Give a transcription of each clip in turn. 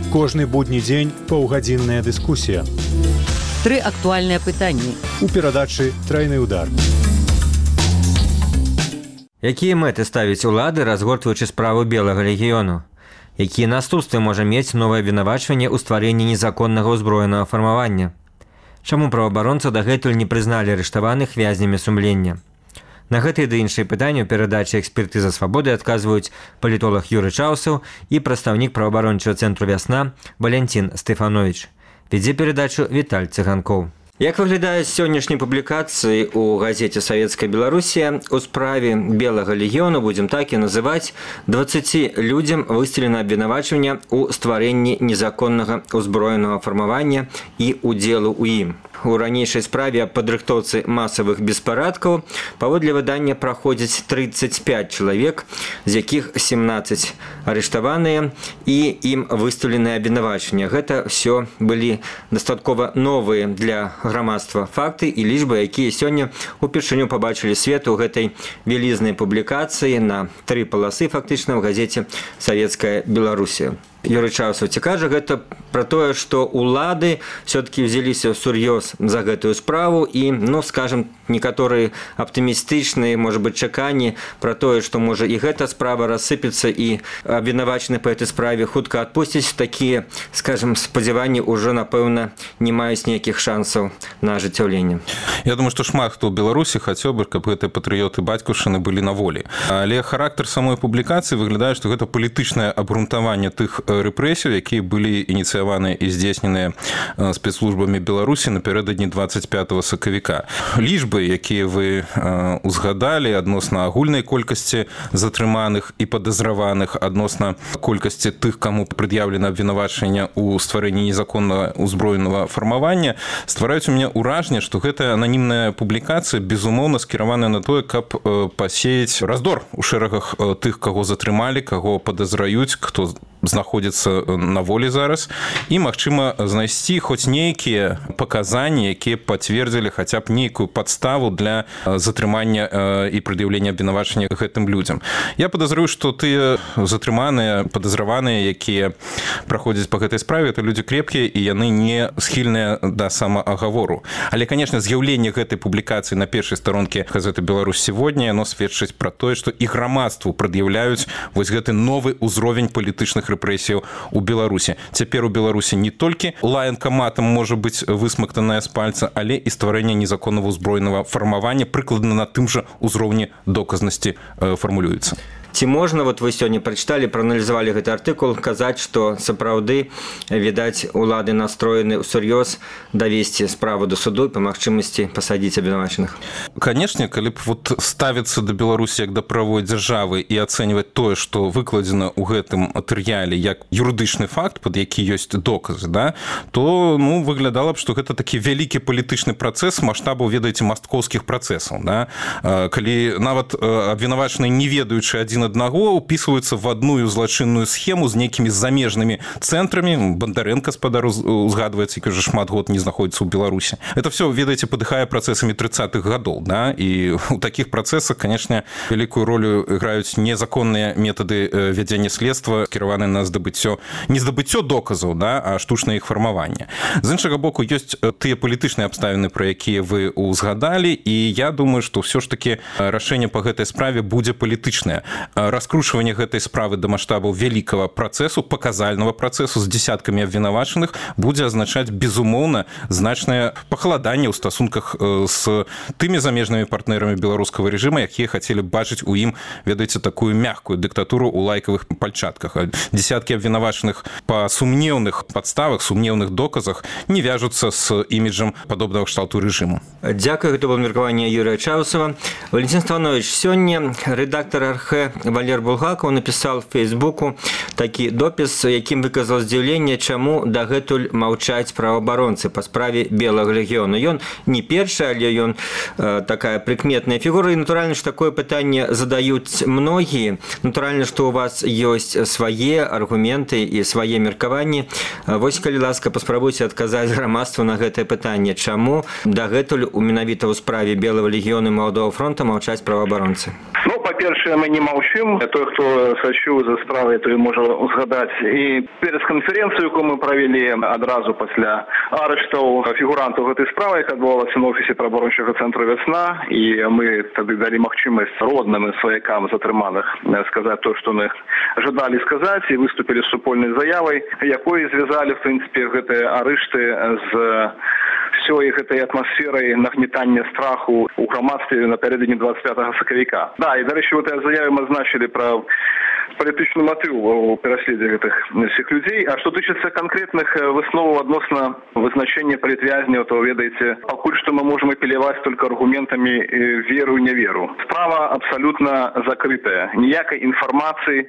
Кожны будні дзень паўгадзінная дыскусія. 3 актуальныя пытанні. У перадачы «Трайны удар». Якія мэты ставіць улады, разгортваючы справу Белага легіёну? Якія наступствы можа мець новае абвінавачванне ў стварэнні незаконнага ўзброенага фармавання? Чаму праваабаронцаў дагэтуль не прызналі арыштаваных вязнямі сумлення? На гэтыя ды іншыя пытанні ў перадачы «Экспертыза свабоды» адказваюць палітолог Юрый Чаўсаў і прадстаўнік праваабарончага цэнтру «Вясна» Валянцін Стэфанович. Вядзе перадачу Віталь Цыганкоў. Як выглядаюць сённяшнія публікацыі ў газеце «Савецкая Беларусія» у справе Белага легіёну, будзем так і называць, 20 людзям выстаўлена абвінавачванне ў стварэнні незаконнага ўзброенага фармавання і удзелу ў ім. У ранейшай справе аб падрыхтоўцы масавых беспарадкаў паводле выдання праходзіць 35 чалавек, з якіх 17 арыштаваныя і ім выстаўленыя абвінавачванні. Гэта ўсё былі дастаткова новыя для грамадства факты і лічбы, якія сёння упершыню пабачылі свет у гэтай вялізнай публікацыі на 3 паласы фактычна ў газеце «Савецкая Беларусія». Юрый Чаўсаў, ці кажа гэта пра тое, што ўлады все-таки взяліся ўсур'ёз за гэтую справу і, скажем, некаторыя аптымістычныя, можа быць, чаканні пра тое, што можа і гэта справа рассыпецца і абвінавачаны па гэтай справе хутка адпусціць, такія, скажем, спадзяванні ўжо, напэўна, не маюць ніякіх шансаў на ажыццяўленне. Я думаю, што шмат хто ў Беларусі хацеў бы, каб гэтыя патрыёты бацькаўшчыны былі на волі. Але характар самой публікацыі выглядае, што гэта палітычнае абгрунтаванне тых рэпрэсій, якія былі ініцыяваныя і здзейсненыя спецслужбамі Беларусі напярэдадні 25 сакавіка. Лічбы, якія вы узгадалі адносна агульнай колькасці затрыманых і падазраваных, адносна колькасці тых, каму прад'яўлена абвінавачванне ў стварэнні незаконнага ўзброенага фармавання, ствараюць у мяне ўражанне, што гэтая ананімная публікацыя безумоўна скіраваная на тое, каб пасеяць раздор у шэрагах тых, каго затрымалі, каго падазраюць, хто знаходзіцца на волі зараз, і, магчыма, знайсці хоць нейкія паказанні, якія пацвердзілі хаця б нейкую падставу для затрымання і прад'яўлення абвінавачвання гэтым людзям. Я падазрую, што тыя затрыманыя, падазраваныя, якія праходзяць па гэтай справе, это людзі крепкія і яны не схільныя да самаагавору. Але, канешне, з'яўленне гэтай публікацыі на першай старонкі газеты «Беларусь сегодня» яно сведчыць пра тое, што і грамадству прад'яўляюць вось гэты новы ўзровень палітычных рэпрэсіяў у Беларусі. Цяпер у Беларусі не толькі лаянка матам можа быць высмактаная з пальца, але і стварэнне незаконнага ўзброенага фармавання прыкладна на тым жа ўзроўні доказнасці фармулюецца. Ці можна, вот вы сёння прачыталі, прааналізавалі гэты артыкул, казаць, што сапраўды, відаць, улады настроены ўсур'ёз давесці справу да суду і па магчымасці пасадзіць абвінавачаных? Канешне, калі б ставіцца да Беларусі як да правовой дзяржавы і ацэньваць тое, што выкладзена ў гэтым матэрыяле як юрыдычны факт, пад які ёсць доказы, то выглядала б, што гэта такі вялікі палітычны працэс маштабу, ведаеце, масткоўскіх працэсаў. Калі нават абвінавачаныя, не ведаючы адзін аднаго, упісваюцца в адную злачынную схему з нейкімі замежнымі цэнтрамі. Бандарэнка, спадар, узгадваецца, які ўжо шмат год не знаходзіцца ў Беларусі. Это все, ведаеце, падыхае працэсамі 30-х гадоў. І ў такіх працэсах, канешне, вялікую ролю іграюць незаконныя метады вядзення следства, кіраваныя на здабыццё, не здабыццё доказаў, а штучнае іх фармаванне. З іншага боку, ёсць тыя палітычныя абставіны, пра якія вы узгадалі, і я думаю, што ўсё ж такі рашэнне па гэтай справе будзе палітычнае. Раскручванне гэтай справы да маштабу вялікага працэсу, паказальнага працэсу з дзесяткамі абвінавачаных будзе азначаць, безумоўна, значнае пахаладанне ў стасунках з тымі замежнымі партнерамі беларускага рэжыма, якія хацелі бачыць у ім, ведаеце, такую мяккую дыктатуру ў лайкавых пальчатках. Дзесяткі абвінавачаных па сумнеўных падставах, сумнеўных доказах не вяжуцца з іміджам падобнага кшталту рэжыму. Дзякую, гэта было меркаванне Юрыя Чаўсава. Валентин Стэфанович, сёння рэдактар РХ Валер Булгаков напісаў в Фейсбуку такі допіс, якім выказаў здзіўленне, чаму дагэтуль маўчаць праваабаронцы па справе Белага легіёну. Ён не першы, але ён такая прыкметная фігура, і натуральна, што такое пытанне задаюць многія. Натуральна, што у вас ёсць свае аргументы і свае меркаванні. Вось, калі ласка, паспрабуйце адказаць грамадству на гэтае пытанне, чаму дагэтуль менавіта ў справе Белага легіёну і Маладога фронта маўчаць праваабаронцы. па-першае, мы не маўчым. Той, хто сачыў за справай, той можа узгадаць і пресс-канферэнцыю, якую мы правялі адразу пасля арыштаў фігурантаў гэтай справы, яка адбывалася на офісе праваабарончага цэнтру «Вясна», і мы тады далі магчымасць родным сваякам затрыманых сказаць то, што мы жадалі сказаць, і выступілі з супольнай заявай, якой звязалі, в прынцыпе, гэтыя арышты з всёй гэтай атмасферай нагнетання страху ў грамадстве напярэдадні 25 сакавіка. Да, і, дарэчы, у гэтай заяве мы азначылі пра палітычны матыў у пераследзе гэтых всіх людзей. А што тычыцца канкрэтных высноваў адносна вызначэння палітвязняў, то, ведаеце, пакуль што мы можам апеляваць толькі аргументамі веру і няверу. Справа абсалютна закрытая. Ніякай інфармацыі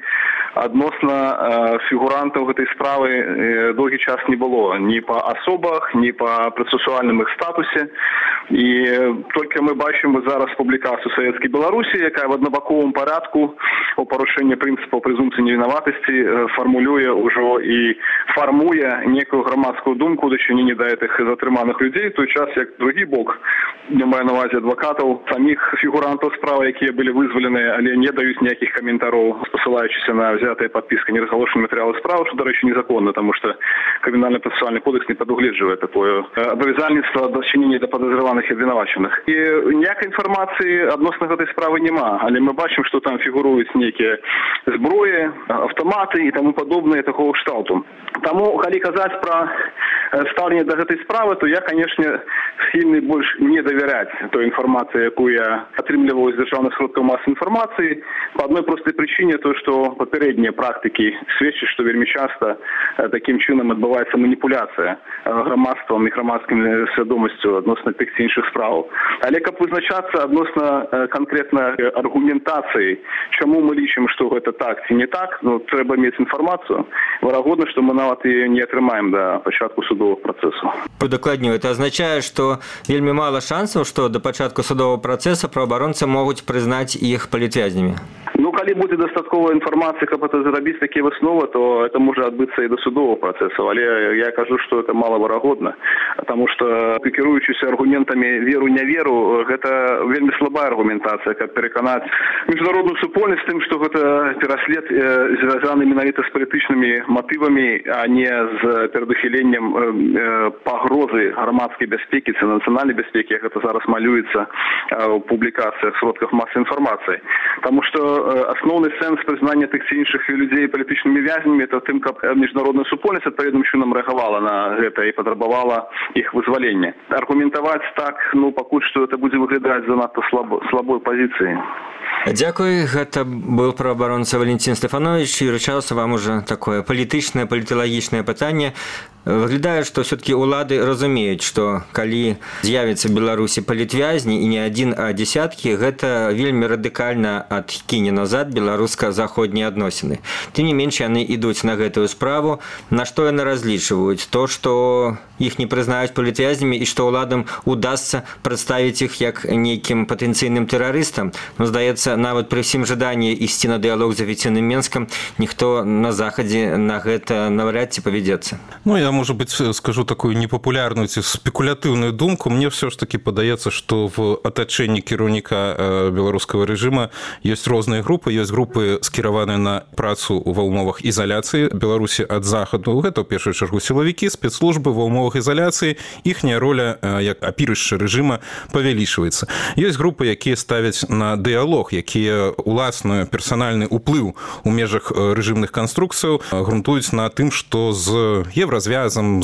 адносна фігурантаў гэтай справы доўгі час не было. Ні па асобах, ні па працэсуальным іх статусе. І толькі мы бачым зараз публікацыю Савецкай Беларусі, якая в аднабаковым парадку у парушэнні прынцыпаў прэзумпцыі невінаватасці фармулюе ўжо і фармуе некую грамадскую думку ў дачыненні да гэтых затрыманых людзей, той час як другі бок, не маю на ўвазе адвакатаў, саміх фігурантаў справы, якія былі вызваленыя, але не даюць ніякіх каментароў, спасылаючыся на взятыя падпіска неразгалошаны матэрыялы справы, што, дарэчы, незаконна, таму што крымінальна-працэсуальны кодекс не прадугледжвае такое абавязальніцтва дачынення да падазраваных і абвінавачаных. І ніякай інфармацыі адносна гэтай справы няма, але мы бачым, што там фігуруюць нейкія зброі, аўтаматы і таму падобныя такого кшталту. Таму, калі казаць пра стаўленне да гэтай справы, то я, канешне, схільны больш не давяряць той інфармацыі, якую я атрымліваю з дзяржаўных сродкаў масавай інфармацыі, па адной простай прычыне, то, што папярэднія практыкі сведчаць, што вельмі часта такім чынам адбываецца маніпуляцыя грамадствам і грамадскім свядомасцю адносна тых ці іншых справаў. Але каб вызначацца адносна канкрэтна аргументацыі, чаму мы лічым, што гэта так ці не так, ну, трэба мець інфармацыю. Верагодна, што мы нават і не атрымаем да пачатку судового працэсу. Удакладню, это азначае, што вельмі мала шансаў, што да пачатку судового працэса праваабаронцы могуць прызнаць іх палітвязнямі. Ну, калі будзе дастаткова інфармацыі, каб это зрабіць такія высновы, то это можа адбыцца і да судового працэсу. Але я кажу, што это малаверагодна, таму што, кіруючыся аргументамі веру-няверу, гэта вельмі слабая аргументацыя, каб пераканаць міжнародную супольнасць тым, што гэта пераслед звязаны менавіта з палітычнымі матывамі, а не з перадухіленнем пагрозы грамадскай бяспекі ці нацыянальнай бяспекі, як гэта зараз малюецца ў публікацыях, сродках масавай інфармацыі. Таму што асноўны сэнс прызнання тых ці іншых людзей палітычнымі вязнямі это тым, каб міжнародная супольнасць адпаведным чынам рэагавала на гэта і патрабавала іх вызвалення. Аргументаваць так, ну, пакуль што это будзе выглядаць занадта слабой пазіцыі. Дзякуй, гэта быў праваабаронца Валентин Стефанович. І рычаўся вам уже такое палітычнае, паліталагічнае пытанне. Выглядае, што все-таки улады разумеюць, што калі з'явіцца ў Беларусі палітвязні і не адзін, а дзесяткі, гэта вельмі радыкальна адкіне назад беларуска-заходнія адносіны. Тым не менш, яны ідуць на гэтую справу. На што яны разлічваюць? То, што іх не прызнаюць палітвязнямі і што ўладам удасца прадставіць іх як нейкім патэнцыйным тэрарыстам. Ну, здаецца, нават пры ўсім жаданні ісці на дыялог з афіцыйным Менскам, ніхто на Захадзе на гэта навряд ці павядзецца. Ну, я, может быть, скажу такую непопулярную, спекулятивную думку. Мне все ж таки падаецца, что в атачэнні кіраўніка беларускага рэжыма ёсць розныя групы. Ёсць групы, скіраваныя на працу ва ўмовах ізаляцыі Беларусі ад захаду. Гэта, ў першую чаргу, сілавікі, спецслужбы ва ўмовах ізаляцыі. Іхняя роля, як апірышча рэжыма, павялічваецца. Ёсць групы, якія ставяць на дыялог, якія уласны персанальны ўплыў у межах рэжымных канструкцыяў грунтуюць на тым, што з еўразвязам,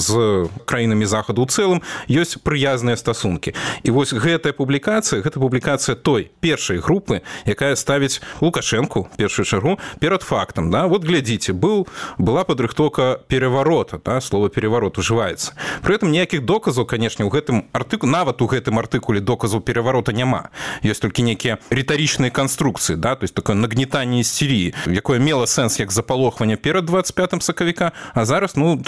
з краінамі захаду ў цэлым ёсць прыязныя стасункі. І вось гэтая публікацыя той першай групы, якая ставіць Лукашэнку, першую чаргу, перад фактам. Да? Вот глядзіце, была падрыхтоўка пераварота, да? Слово пераварот ужываецца. Пры этом ніякіх доказаў, канешне, у гэтым артыкуле, нават у гэтым артыкуле доказаў пераварота няма. Ёсць толькі нейкія рытарычныя канструкцыі, да? То есть такое нагнетанне істерыі, якое мела сэнс як запалохванне перад 25 сакавіка, а зараз, ну,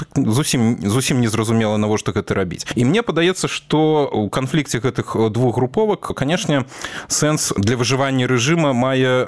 зусім незразумела, навошта гэта рабіць. І мне падаецца, што ў канфлікце гэтых двух груповак, канешне, сэнс для выжывання рэжыма мае тая група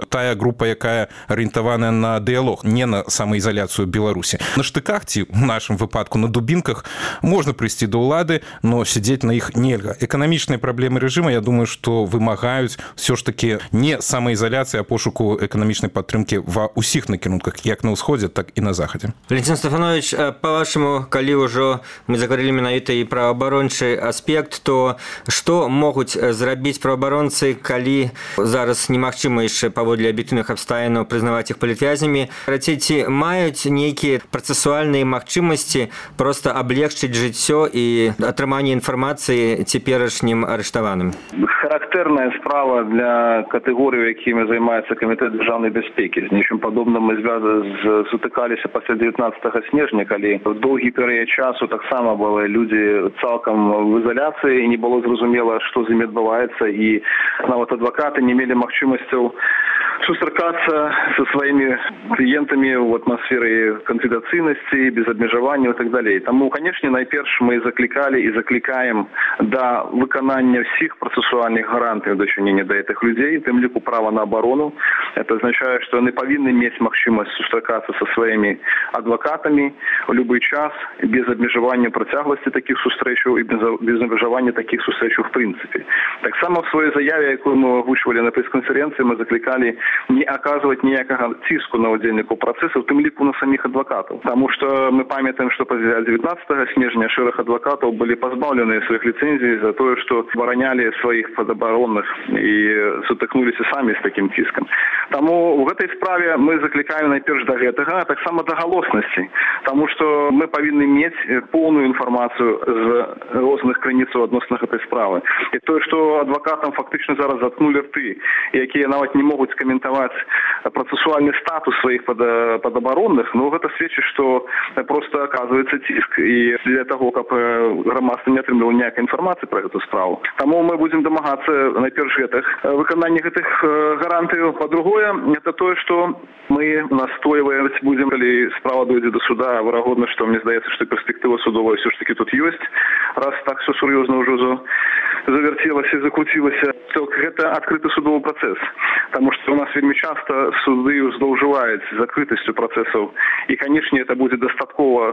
група, якая арыентаваная на дыялог, не на самаізаляцыю Беларусі. На штыках ці в нашым выпадку на дубінках можна прыйсці да ўлады, но сядзець на іх нельга. Эканамічныя праблемы рэжыма, я думаю, што вымагаюць все ж таки не самаізаляцыі, а пошуку эканамічнай падтрымкі ва ўсіх накірунках, як на ўсходзе, так і на захадзе. Валентин Стефанович, по-вашему, калі ўжо мы заговорили менавіта і пра абарончы аспект, то што могуць зрабіць праваабаронцы, калі зараз немагчыма яшчэ паводле аб'ектыўных абставінаў прызнаваць іх палітвязнямі? Рацей, ці маюць нейкія працэсуальныя магчымасці проста аблегчыць жыццё і атрыманне інфармацыі цяперашнім арыштаваным? Характерная справа для катэгорый, якімі займаецца Камітэт дзяржаўнай бяспекі. З нечым падобным мы сутыкаліся пасля 19 снежня, калі в доўгі перыяд часу таксама былі людзі цалкам в ізаляцыі, і не было зразумела, што з імі адбываецца, і нават адвакаты не мелі магчымасцяў сустракацца со сваімі кліентамі в атмасферы канфідэнцыйнасці, без абмежавання і так далей. Таму, канешне, найперш мы заклікалі і заклікаем да выканання ўсіх працэсуальных гарантый дачынення да гэтых людзей, у тым ліку права на абарону. Это означае, што яны павінны мець магчымасць сустракацца са сваімі адвакатамі ў любы час, без абмежавання працягласці такіх сустрэчаў і без абмежавання такіх сустрэчаў в прынцыпе. Таксама в сваёй заяве, якую мы агучвалі на прэс-канферэнцыі, мы заклікалі не аказваць ніякага ціску на ўдзельнікаў працэсу, у тым ліку на саміх адвакатаў. Таму што мы памятаем, што пасля 19 снежня шэраг адвакатаў былі пазбаўленыя сваіх ліцэнзій за тое, што абаранялі сваіх падабаронных і сутыкнуліся самі з такім ціскам. Таму ў гэтай справе мы заклікаем найперш да гэтага, а таксама да галоснасці. Таму што мы павінны мець поўную інфармацыю з розных крыніцаў адносна гэтай справы. І тое, што адвакатам фактычна зараз заткнулі рты, якія нават не могуць каментаваць працэсуальны статус сваіх падабаронных, ну гэта сведчыць, што проста аказваецца ціск. І для таго, каб грамадства не атрымлівала ніякай інфармацыі пра гэту справу. Таму мы будзем дамагацца найперш выканання гэтых гарантыяў. Па-другое, это тое, што мы настойваць будзем, калі справа дойдзе до суда, верагодна, што мне здаецца, што перспектыва судовая ўсё ж таки тут ёсць, раз так все сур'ёзна ўжо завярцелася, закруцілася, то гэта адкрыты судовы працэс. Таму што у нас вельмі часта суды злоўжываюць закрытасцю працэсаў. І, канешне, это будзе дастаткова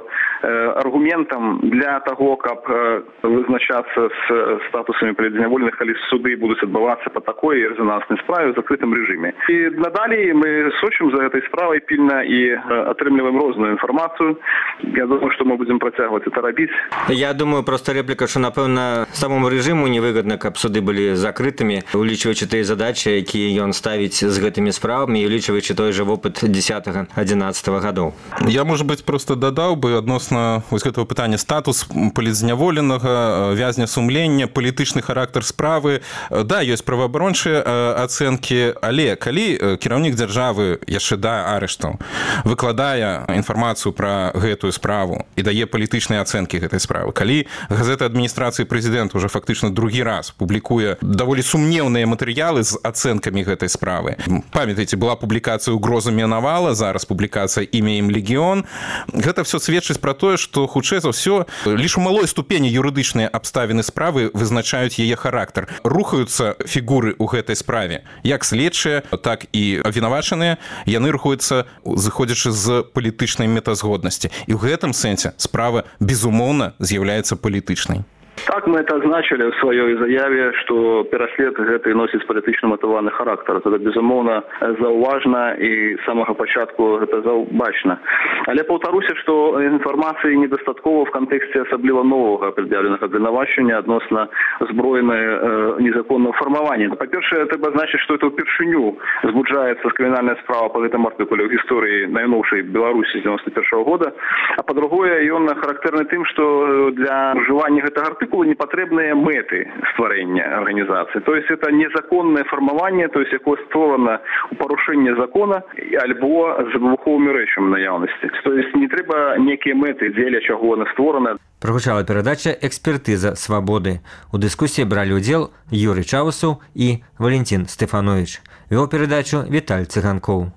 аргументам для таго, каб вызначацца з статусамі палітзняволеных, калі суды будуць адбывацца па такой рэзонанснай справе ў закрытым рэжыме. І надалей мы сочым за гэтай справай пільна і атрымліваем розную інфармацыю. Я думаю, што мы будзем працягваць это рабіць. Я думаю, просто реплика, што, напэўна, самому рэжыму невыгадна, каб суды былі закрытымі, улічваючы тыя задачы, якія ён ставіць з гэтымі справамі, і улічваючы той жа вопыт 10-11 гадоў. Я, может быть, просто дадаў бы адносна вось гэтага пытання статус палітзняволенага, вязня сумлення, палітычны характар справы. Да, ёсць праваабарончыя ацэнкі, але калі кіраўнік дзяржавы яшчэ да арыштаў выкладае інфармацыю пра гэтую справу і дае палітычныя ацэнкі гэтай справы, калі газета адміністрацыі прэзідэнта ўжо фактычна другі раз публікуе даволі сумнеўныя матэрыялы з ацэнкамі гэтай справы. Памятаеце, была публікацыя «Угрозами навала», зараз публікацыя «Імя ім легіён». Гэта все сведчыць пра тое, што хутчэй за ўсё лишь у малой ступені юрыдычныя абставіны справы вызначаюць яе характар. Рухаюцца фігуры ў гэтай справе, як следчыя, так і абвінавачаныя, яны рухаюцца, зыходзячы з палітычнай метазгоднасці. І ў гэтым сэнсе справа, безумоўна, з'яўляецца палітычнай. Так, мы это означили в своей заяве, что пераслед гэты носіць палітычна матываны характар. Это, безумоўна, заўважна і з самага пачатку гэта заўбачна. Але паўтаруся, што інфармацыі недастаткова в кантэксце асабліва новага прад'яўленага абвінавачання адносна збройнай незаконного фармавання. Па-першае, трэба значыць, што это ўпершыню збуджаецца крымінальная справа па гэтым артыкуле ў гісторыі найноўшай Беларусі з 91-го года. А па-другое, ён характэрны тым, што для ўжывання гэтага артыкула не патрэбныя мэты стварэння арганізацыі. То есть это незаконное фармаванне, то есть якое створана у парушэння закона альбо з выбуховымі рэчамі наяўнасці. То есть не трэба некія мэты, дзеля чаго яна створана. Прагучала перадача «Экспертыза свабоды». У дыскусіі бралі ўдзел Юрый Чаўсаў і Валентин Стефанович. Вёў перадачу Віталь Цыганкоў.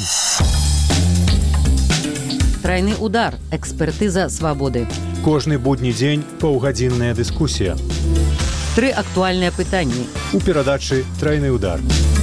Трайны удар. Экспертыза свабоды. Кожны будні дзень паўгадзінная дыскусія. 3 актуальныя пытанні. У перадачы «Трайны удар».